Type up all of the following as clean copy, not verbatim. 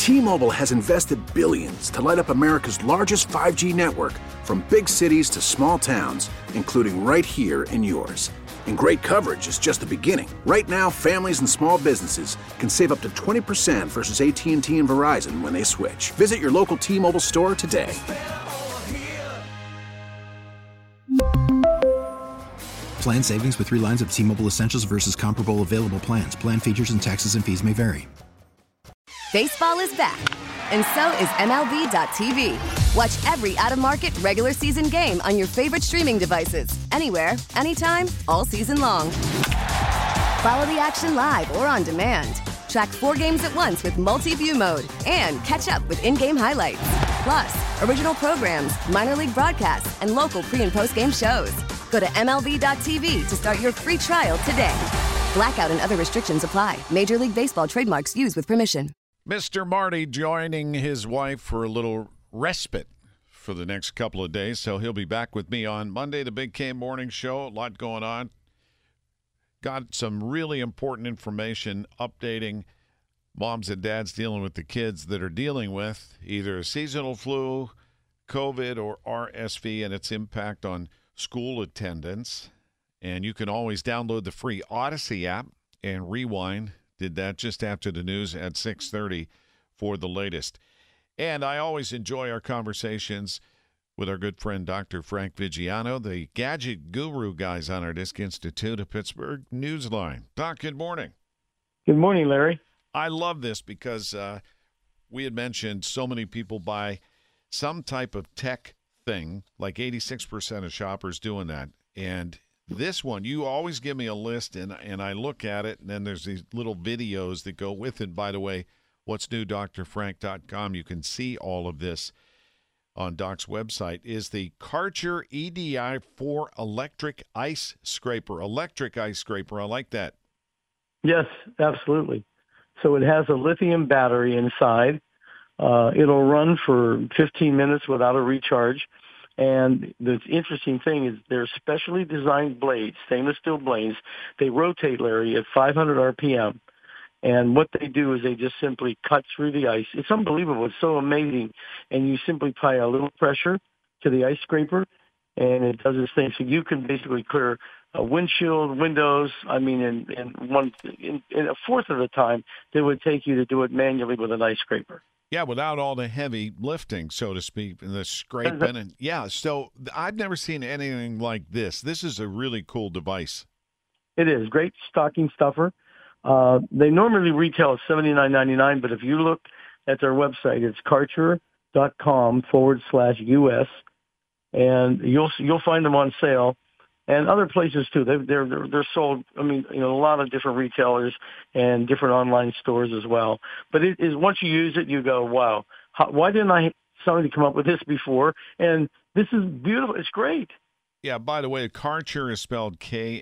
T-Mobile has invested billions to light up America's largest 5G network, from big cities to small towns, including right here in yours. And great coverage is just the beginning. Right now, families and small businesses can save up to 20% versus AT&T and Verizon when they switch. Visit your local T-Mobile store today. Plan savings with 3 lines of T-Mobile Essentials versus comparable available plans. Plan features and taxes and fees may vary. Baseball is back, and so is MLB.tv. Watch every out-of-market regular season game on your favorite streaming devices, anywhere, anytime, all season long. Follow the action live or on demand. Track 4 games at once with multi-view mode and catch up with in-game highlights. Plus, original programs, minor league broadcasts, and local pre- and post-game shows. Go to MLB.tv to start your free trial today. Blackout and other restrictions apply. Major League Baseball trademarks used with permission. Mr. Marty joining his wife for a little respite for the next couple of days, so he'll be back with me on Monday, the Big K Morning Show. A lot going on. Got some really important information updating moms and dads dealing with the kids that are dealing with either seasonal flu, COVID, or RSV and its impact on school attendance. And you can always download the free Odyssey app and rewind. Did that just after the news at 6:30 for the latest. And I always enjoy our conversations with our good friend Dr. Frank Vigiano, the gadget guru guys on our Disc Institute of Pittsburgh Newsline. Doc, good morning. Good morning, Larry. I love this because we had mentioned so many people buy some type of tech thing, like 86% of shoppers doing that. And this one, you always give me a list, and I look at it, and then there's these little videos that go with it. By the way, what's new, drfrank.com. You can see all of this on Doc's website, is the Karcher EDI 4 electric ice scraper. Electric ice scraper. I like that. Yes, absolutely. So it has a lithium battery inside. It'll run for 15 minutes without a recharge. And the interesting thing is they're specially designed blades, stainless steel blades. They rotate, Larry, at 500 RPM. And what they do is they just simply cut through the ice. It's unbelievable. It's so amazing. And you simply apply a little pressure to the ice scraper, and it does its thing. So you can basically clear a windshield, windows. I mean, in a fourth of the time that it would take you to do it manually with an ice scraper. Yeah, without all the heavy lifting, so to speak, and the scraping. And yeah, so I've never seen anything like this. This is a really cool device. It is. Great stocking stuffer. They normally retail at $79.99, but if you look at their website, it's Karcher.com/US, and you'll find them on sale. And other places too. They're sold. I mean, a lot of different retailers and different online stores as well. But it is, once you use it, you go, wow, why didn't somebody come up with this before? And this is beautiful. It's great. Yeah. By the way, Karcher is spelled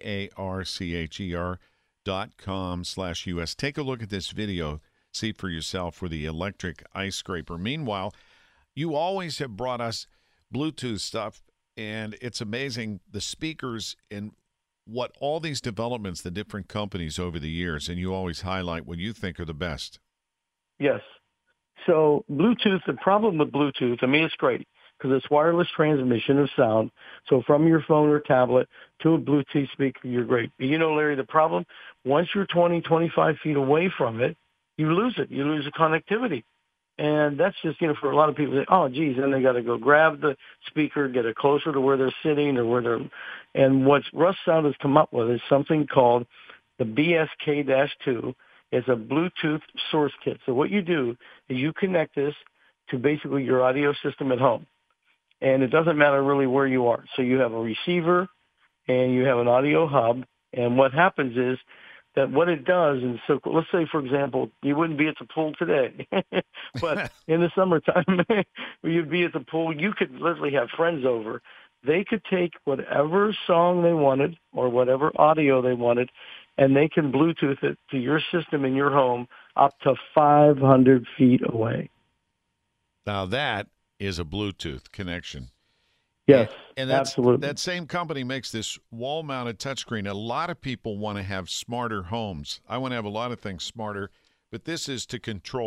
KARCHER.com/US. Take a look at this video. See for yourself for the electric ice scraper. Meanwhile, you always have brought us Bluetooth stuff. And it's amazing, the speakers and what all these developments, the different companies over the years, and you always highlight what you think are the best. Yes. So Bluetooth, the problem with Bluetooth, I mean, it's great because it's wireless transmission of sound. So from your phone or tablet to a Bluetooth speaker, you're great. But Larry, the problem, once you're 20, 25 feet away from it, you lose it. You lose the connectivity. And that's just, for a lot of people, oh, geez, then they got to go grab the speaker, get it closer to where they're sitting or where they're, and what Russ Sound has come up with is something called the BSK-2. It's a Bluetooth source kit. So what you do is you connect this to basically your audio system at home. And it doesn't matter really where you are. So you have a receiver and you have an audio hub. And what happens is, that what it does, and so let's say, for example, you wouldn't be at the pool today, but in the summertime, you'd be at the pool. You could literally have friends over. They could take whatever song they wanted or whatever audio they wanted, and they can Bluetooth it to your system in your home up to 500 feet away. Now that is a Bluetooth connection. Yes, and absolutely. That same company makes this wall-mounted touchscreen. A lot of people want to have smarter homes. I want to have a lot of things smarter, but this is to control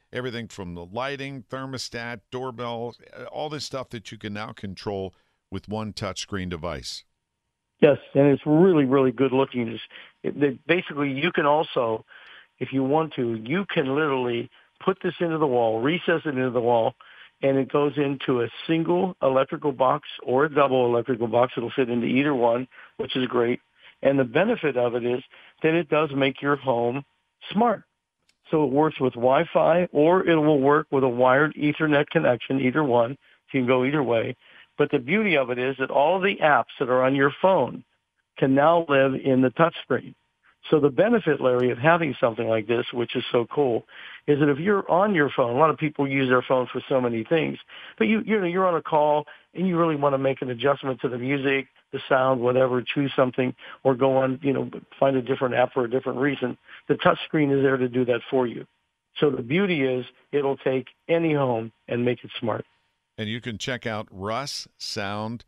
everything from the lighting, thermostat, doorbell, all this stuff that you can now control with one touchscreen device. Yes, and it's really, really good looking. Basically, you can also, if you want to, you can literally put this into the wall, recess it into the wall, and it goes into a single electrical box or a double electrical box. It'll fit into either one, which is great. And the benefit of it is that it does make your home smart. So it works with Wi-Fi, or it will work with a wired Ethernet connection, either one. So you can go either way. But the beauty of it is that all the apps that are on your phone can now live in the touchscreen. So the benefit, Larry, of having something like this, which is so cool, is that if you're on your phone, a lot of people use their phones for so many things, but you're on a call and you really want to make an adjustment to the music, the sound, whatever, choose something, or go on, find a different app for a different reason. The touchscreen is there to do that for you. So the beauty is it'll take any home and make it smart. And you can check out russsound.com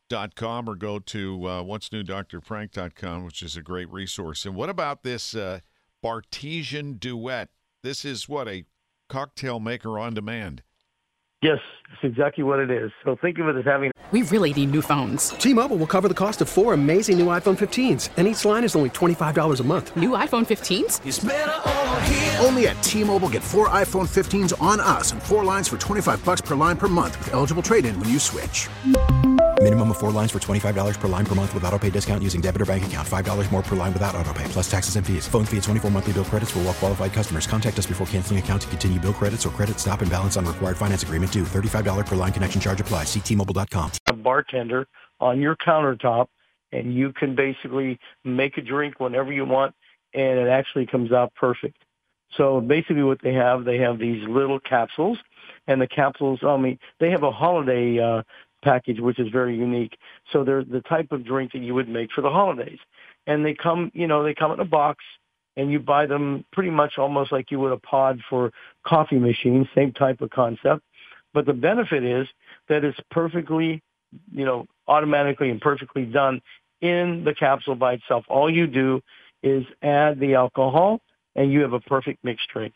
or go to whatsnewdrfrank.com, which is a great resource. And what about this Bartesian Duet? This is what, a cocktail maker on demand? Yes, that's exactly what it is. So think of it as having... We really need new phones. T-Mobile will cover the cost of 4 amazing new iPhone 15s, and each line is only $25 a month. New iPhone 15s? It's better over here. Only at T-Mobile, get 4 iPhone 15s on us and 4 lines for $25 per line per month with eligible trade-in when you switch. Minimum of 4 lines for $25 per line per month with autopay discount using debit or bank account. $5 more per line without autopay, plus taxes and fees. Phone fee at 24 monthly bill credits for well-qualified customers. Contact us before canceling account to continue bill credits or credit stop and balance on required finance agreement due. $35 per line connection charge applies. See T-Mobile.com. A bartender on your countertop, and you can basically make a drink whenever you want, and it actually comes out perfect. So basically what they have these little capsules, and the capsules, they have a holiday package, which is very unique. So they're the type of drink that you would make for the holidays. And they come in a box, and you buy them pretty much almost like you would a pod for coffee machines, same type of concept. But the benefit is that it's perfectly, automatically and perfectly done in the capsule by itself. All you do is add the alcohol, and you have a perfect mixed drink.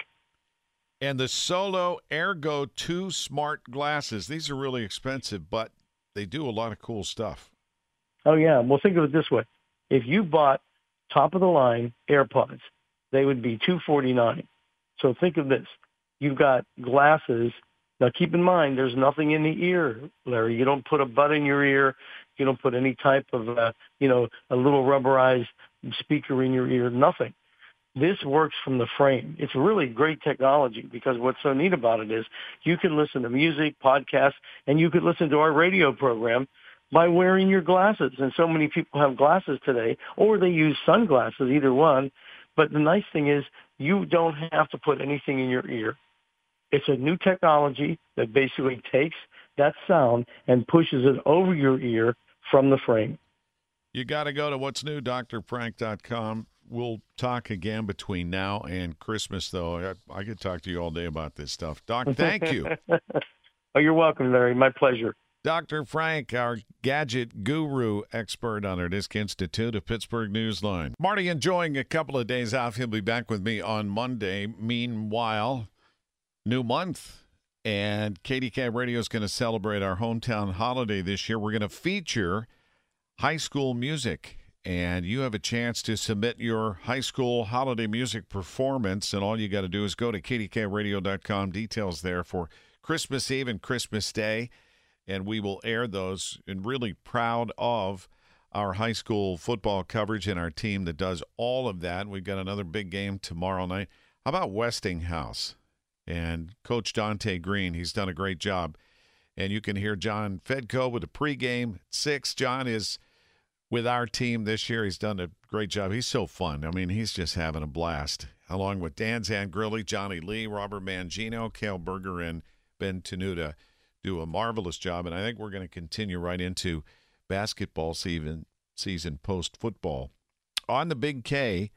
And the Solo Ergo 2 smart glasses, these are really expensive, but they do a lot of cool stuff. Oh, yeah. Well, think of it this way. If you bought top-of-the-line AirPods, they would be $249. So think of this. You've got glasses. Now, keep in mind, there's nothing in the ear, Larry. You don't put a bud in your ear. You don't put any type of, a little rubberized speaker in your ear, nothing. This works from the frame. It's really great technology because what's so neat about it is you can listen to music, podcasts, and you could listen to our radio program by wearing your glasses. And so many people have glasses today, or they use sunglasses, either one. But the nice thing is you don't have to put anything in your ear. It's a new technology that basically takes that sound and pushes it over your ear from the frame. You got to go to whatsnewdrfrank.com. We'll talk again between now and Christmas, though. I could talk to you all day about this stuff. Doc, thank you. Oh, you're welcome, Larry. My pleasure. Dr. Frank, our gadget guru expert on our Disc Institute of Pittsburgh Newsline. Marty enjoying a couple of days off. He'll be back with me on Monday. Meanwhile, new month, and KDK Radio is going to celebrate our hometown holiday this year. We're going to feature high school music. And you have a chance to submit your high school holiday music performance, and all you got to do is go to kdkradio.com. Details there for Christmas Eve and Christmas Day, and we will air those. And really proud of our high school football coverage and our team that does all of that. We've got another big game tomorrow night. How about Westinghouse and Coach Dante Green? He's done a great job. And you can hear John Fedko with the pregame at 6. John is with our team this year. He's done a great job. He's so fun. I mean, he's just having a blast. Along with Dan Zangrilli, Johnny Lee, Robert Mangino, Cale Berger, and Ben Tenuta do a marvelous job. And I think we're going to continue right into basketball season post-football. On the Big K,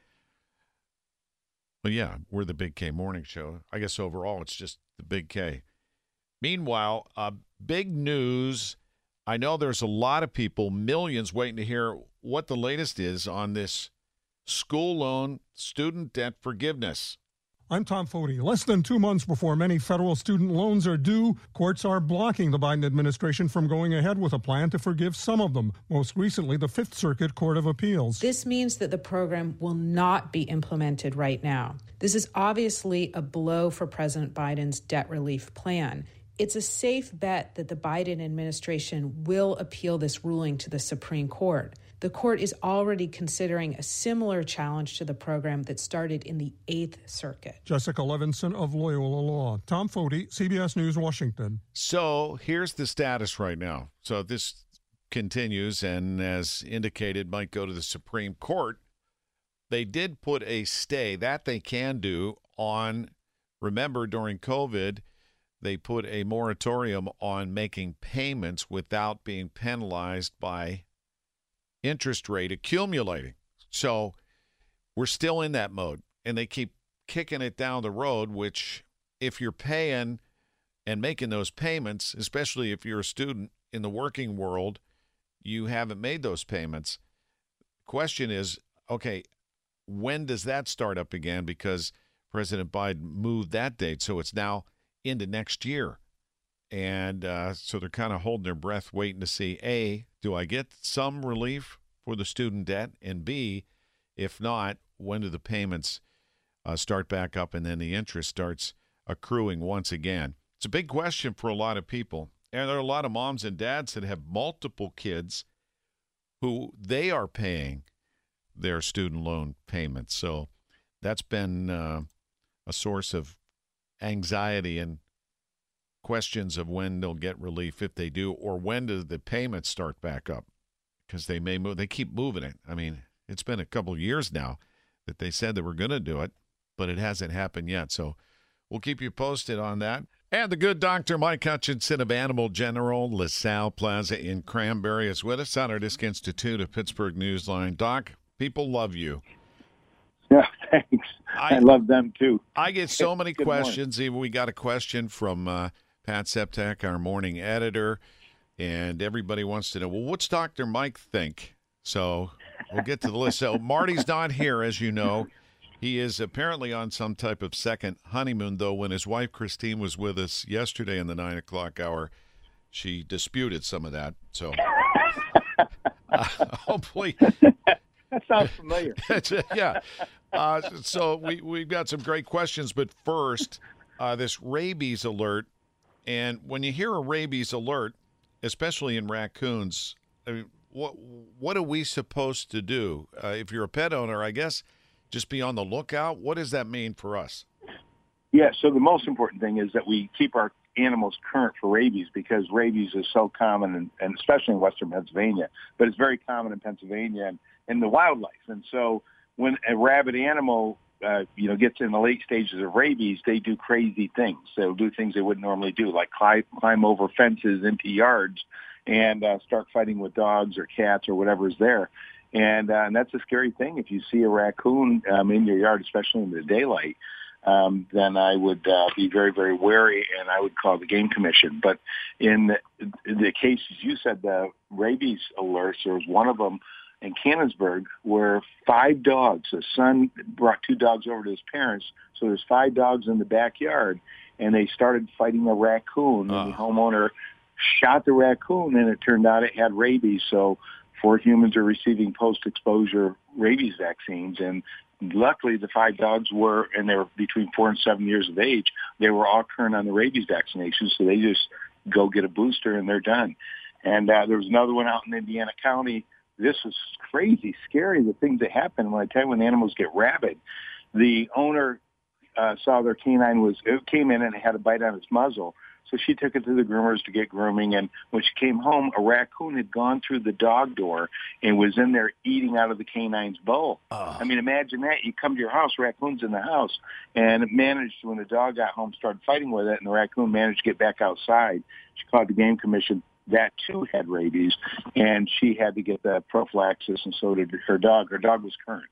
well, yeah, we're the Big K Morning Show. I guess overall it's just the Big K. Meanwhile, big news. I know there's a lot of people, millions, waiting to hear what the latest is on this school loan student debt forgiveness. I'm Tom Foti. Less than 2 months before many federal student loans are due, courts are blocking the Biden administration from going ahead with a plan to forgive some of them, most recently the Fifth Circuit Court of Appeals. This means that the program will not be implemented right now. This is obviously a blow for President Biden's debt relief plan. It's a safe bet that the Biden administration will appeal this ruling to the Supreme Court. The court is already considering a similar challenge to the program that started in the Eighth Circuit. Jessica Levinson of Loyola Law. Tom Foti, CBS News, Washington. So here's the status right now. So this continues, and as indicated, might go to the Supreme Court. They did put a stay that they can do on, remember, during COVID, they put a moratorium on making payments without being penalized by interest rate accumulating. So we're still in that mode, and they keep kicking it down the road, which if you're paying and making those payments, especially if you're a student in the working world, you haven't made those payments. Question is, okay, when does that start up again? Because President Biden moved that date, so it's now into next year. And so they're kind of holding their breath, waiting to see, A, do I get some relief for the student debt? And B, if not, when do the payments start back up and then the interest starts accruing once again? It's a big question for a lot of people. And there are a lot of moms and dads that have multiple kids who they are paying their student loan payments. So that's been a source of anxiety and questions of when they'll get relief if they do, or when do the payments start back up, because they may move. They keep moving it. I mean, it's been a couple of years now that they said they were going to do it, but it hasn't happened yet. So we'll keep you posted on that. And the good Dr. Mike Hutchinson of Animal General, LaSalle Plaza in Cranberry is with us on our Disc Institute of Pittsburgh Newsline. Doc, people love you. Yeah, thanks. I love them too. I get so many questions. Even we got a question from Pat Septek, our morning editor, and everybody wants to know, well, what's Dr. Mike think? So we'll get to the list. So Marty's not here, as you know. He is apparently on some type of second honeymoon, though when his wife Christine was with us yesterday in the 9 o'clock hour, she disputed some of that. So hopefully... That sounds familiar. Yeah. So we've got some great questions, but first, this rabies alert. And when you hear a rabies alert, especially in raccoons, I mean, what are we supposed to do? If you're a pet owner, I guess just be on the lookout. What does that mean for us? Yeah, so the most important thing is that we keep our animals current for rabies, because rabies is so common, and especially in western Pennsylvania, but it's very common in Pennsylvania and in the wildlife. And so when a rabid animal gets in the late stages of rabies, they do crazy things. They'll do things they wouldn't normally do, like climb over fences into yards and start fighting with dogs or cats or whatever's there. And that's a scary thing. If you see a raccoon in your yard, especially in the daylight, then I would be very, very wary, and I would call the Game Commission. But in the cases you said, the rabies alerts, there was one of them in Canonsburg where 5 dogs, a son brought 2 dogs over to his parents, so there's 5 dogs in the backyard, and they started fighting a raccoon, and the homeowner shot the raccoon, and it turned out it had rabies. So 4 humans are receiving post-exposure rabies vaccines, and luckily the 5 dogs were, and they were between 4 and 7 years of age, they were all current on the rabies vaccination, so they just go get a booster and they're done. And there was another one out in Indiana County. This was crazy, scary, the things that happen. When I tell you, when animals get rabid, the owner saw their canine came in and it had a bite on its muzzle. So she took it to the groomers to get grooming, and when she came home, a raccoon had gone through the dog door and was in there eating out of the canine's bowl. I mean, imagine that. You come to your house, raccoon's in the house, and it managed, when the dog got home, started fighting with it, and the raccoon managed to get back outside. She called the Game Commission. That, too, had rabies, and she had to get the prophylaxis, and so did her dog. Her dog was current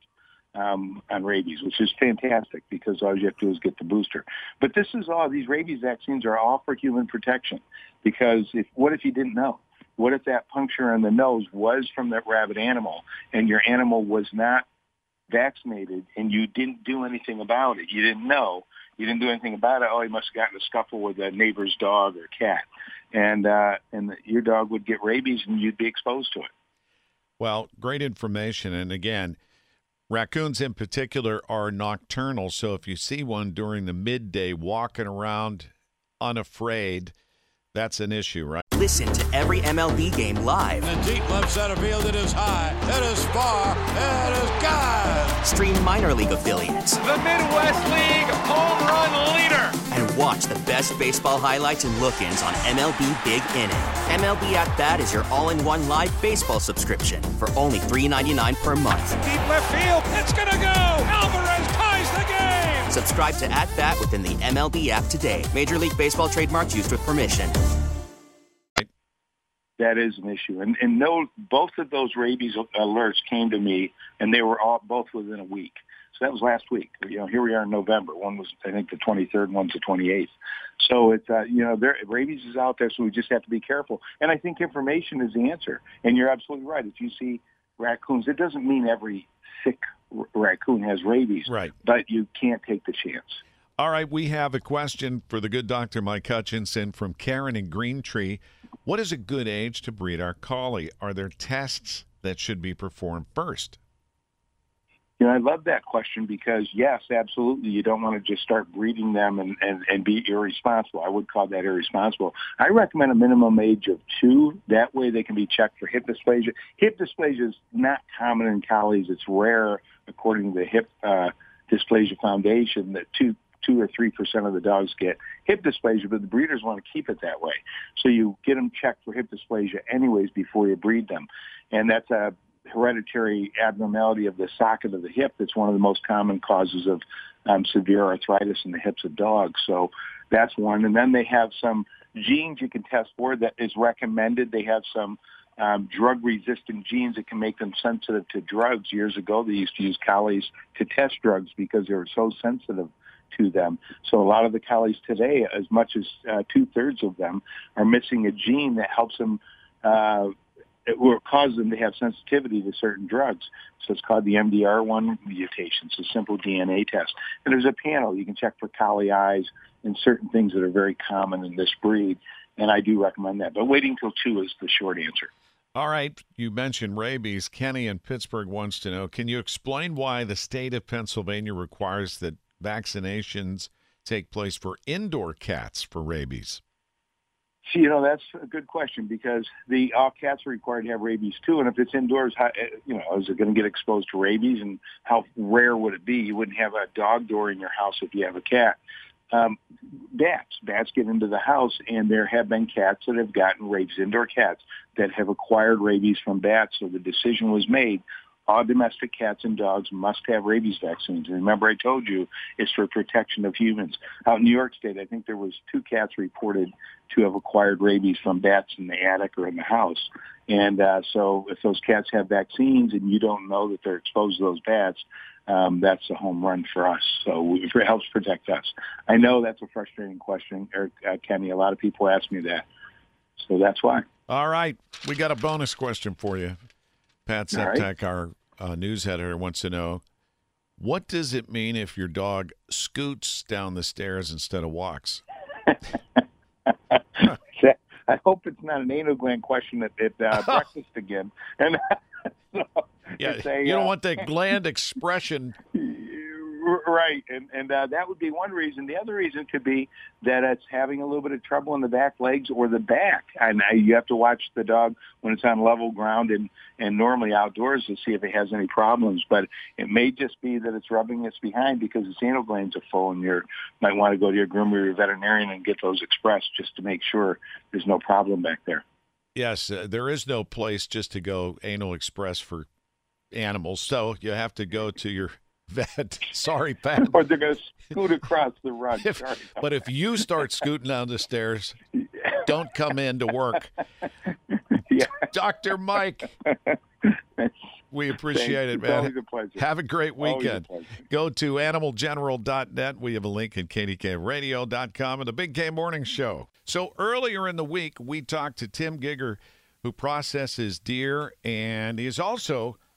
on rabies, which is fantastic, because all you have to do is get the booster. But these rabies vaccines are all for human protection, because what if you didn't know? What if that puncture in the nose was from that rabid animal, and your animal was not vaccinated and you didn't do anything about it, you didn't know, you didn't do anything about it, oh, he must have gotten in a scuffle with a neighbor's dog or cat. And your dog would get rabies and you'd be exposed to it. Well, great information. And again, raccoons in particular are nocturnal. So if you see one during the midday walking around unafraid, that's an issue, right? Listen to every MLB game live. In the deep left center field, it is high, it is far, it is gone. Stream minor league affiliates. The Midwest League home run leader. And watch the best baseball highlights and look-ins on MLB Big Inning. MLB At Bat is your all-in-one live baseball subscription for only $3.99 per month. Deep left field, it's gonna go. Alvarez ties the game. Subscribe to At Bat within the MLB app today. Major League Baseball trademarks used with permission. That is an issue. And no, both of those rabies alerts came to me, and they were both within a week. So that was last week. Here we are in November. One was, I think, the 23rd, and one's the 28th. So it's, rabies is out there, so we just have to be careful. And I think information is the answer. And you're absolutely right. If you see raccoons, it doesn't mean every sick raccoon has rabies. Right. But you can't take the chance. All right, we have a question for the good Dr. Mike Hutchinson from Karen in Green Tree. What is a good age to breed our collie? Are there tests that should be performed first? I love that question because, yes, absolutely, you don't want to just start breeding them and be irresponsible. I would call that irresponsible. I recommend a minimum age of 2. That way they can be checked for hip dysplasia. Hip dysplasia is not common in collies. It's rare, according to the Hip Dysplasia Foundation, that 2 or 3% of the dogs get hip dysplasia, but the breeders want to keep it that way. So you get them checked for hip dysplasia anyways before you breed them. And that's a hereditary abnormality of the socket of the hip that's one of the most common causes of severe arthritis in the hips of dogs. So that's one. And then they have some genes you can test for that is recommended. They have some drug-resistant genes that can make them sensitive to drugs. Years ago, they used to use collies to test drugs because they were so sensitive to them. So a lot of the collies today, as much as 2/3 of them, are missing a gene that helps them or causes them to have sensitivity to certain drugs. So it's called the MDR1 mutation. It's a simple DNA test. And there's a panel. You can check for collie eyes and certain things that are very common in this breed. And I do recommend that. But waiting till 2 is the short answer. All right. You mentioned rabies. Kenny in Pittsburgh wants to know, can you explain why the state of Pennsylvania requires that vaccinations take place for indoor cats for rabies? See, that's a good question because all cats are required to have rabies too. And if it's indoors, is it going to get exposed to rabies? And how rare would it be? You wouldn't have a dog door in your house if you have a cat. Bats get into the house, and there have been cats that have gotten rabies, indoor cats that have acquired rabies from bats. So the decision was made. All domestic cats and dogs must have rabies vaccines. And remember, I told you it's for protection of humans. Out in New York State, I think there was 2 cats reported to have acquired rabies from bats in the attic or in the house. And so if those cats have vaccines and you don't know that they're exposed to those bats, that's a home run for us. So it helps protect us. I know that's a frustrating question, Kenny. A lot of people ask me that. So that's why. All right. We got a bonus question for you. Pat Septek, our news editor, wants to know, what does it mean if your dog scoots down the stairs instead of walks? I hope it's not an anal gland question at breakfast again. And you don't want that gland expression. Right, and that would be one reason. The other reason could be that it's having a little bit of trouble in the back legs or the back. And you have to watch the dog when it's on level ground and normally outdoors to see if it has any problems. But it may just be that it's rubbing its behind because its anal glands are full, and you might want to go to your groomer or your veterinarian and get those expressed just to make sure there's no problem back there. Yes, there is no place just to go anal express for animals, so you have to go to your vet. Sorry, Pat. Or they're going to scoot across the rug. But if you start scooting down the stairs, don't come in to work. Yeah. Dr. Mike, we appreciate it, man. It's always a pleasure. Have a great weekend. Go to animalgeneral.net. We have a link at kdkradio.com and the Big K Morning Show. So earlier in the week, we talked to Tim Giger, who processes deer, and he is also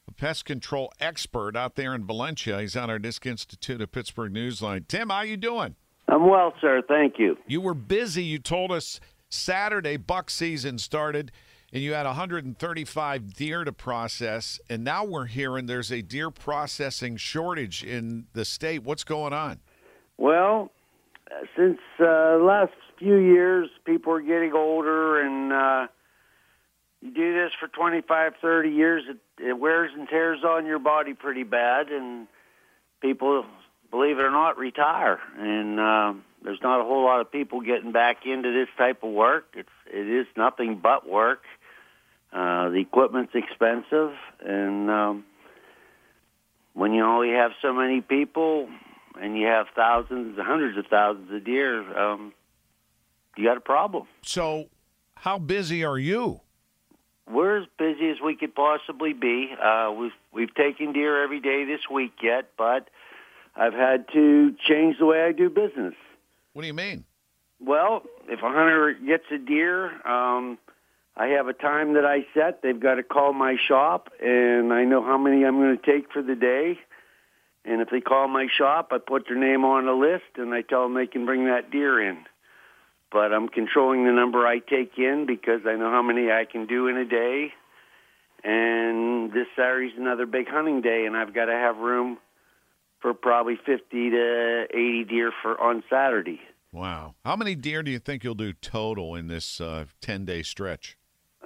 a pest control expert out there in Valencia. He's on our Disc Institute of Pittsburgh Newsline. Tim, how you doing? I'm well, sir. Thank you. You were busy. You told us Saturday buck season started, and you had 135 deer to process, and now we're hearing there's a deer processing shortage in the state. What's going on? Well, since the last few years, people are getting older, and you do this for 25, 30 years, it wears and tears on your body pretty bad, and people, believe it or not, retire. And there's not a whole lot of people getting back into this type of work. It is nothing but work. The equipment's expensive, and when you only have so many people and you have thousands, hundreds of thousands of deer, you got a problem. So how busy are you? We're as busy as we could possibly be. We've taken deer every day this week yet, but I've had to change the way I do business. What do you mean? Well, if a hunter gets a deer, I have a time that I set. They've got to call my shop, and I know how many I'm going to take for the day. And if they call my shop, I put their name on a list, and I tell them they can bring that deer in. But I'm controlling the number I take in because I know how many I can do in a day. And this Saturday's another big hunting day, and I've got to have room for probably 50 to 80 deer on Saturday. Wow. How many deer do you think you'll do total in this 10-day stretch?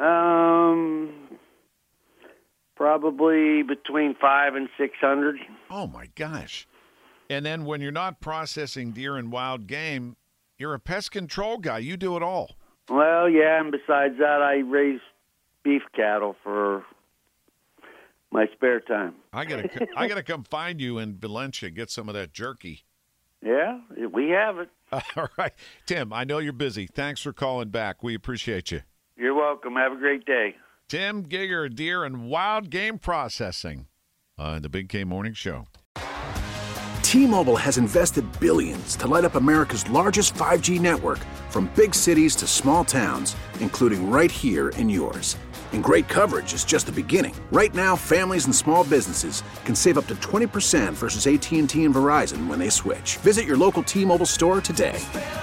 Probably between 500 and 600. Oh, my gosh. And then when you're not processing deer and wild game, you're a pest control guy. You do it all. Well, yeah, and besides that, I raise beef cattle for my spare time. I gotta come find you in Valencia, get some of that jerky. Yeah, we have it. All right. Tim, I know you're busy. Thanks for calling back. We appreciate you. You're welcome. Have a great day. Tim Giger, deer and wild game processing on the Big K Morning Show. T-Mobile has invested billions to light up America's largest 5G network, from big cities to small towns, including right here in yours. And great coverage is just the beginning. Right now, families and small businesses can save up to 20% versus AT&T and Verizon when they switch. Visit your local T-Mobile store today.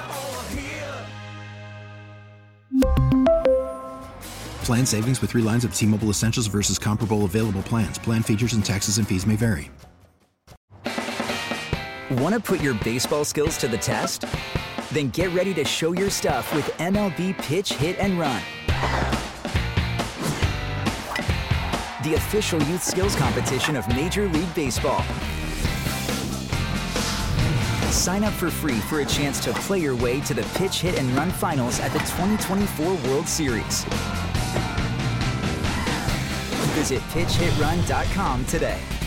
Plan savings with 3 lines of T-Mobile Essentials versus comparable available plans. Plan features and taxes and fees may vary. Want to put your baseball skills to the test? Then get ready to show your stuff with MLB Pitch, Hit, and Run. The official youth skills competition of Major League Baseball. Sign up for free for a chance to play your way to the Pitch, Hit, and Run finals at the 2024 World Series. Visit PitchHitRun.com today.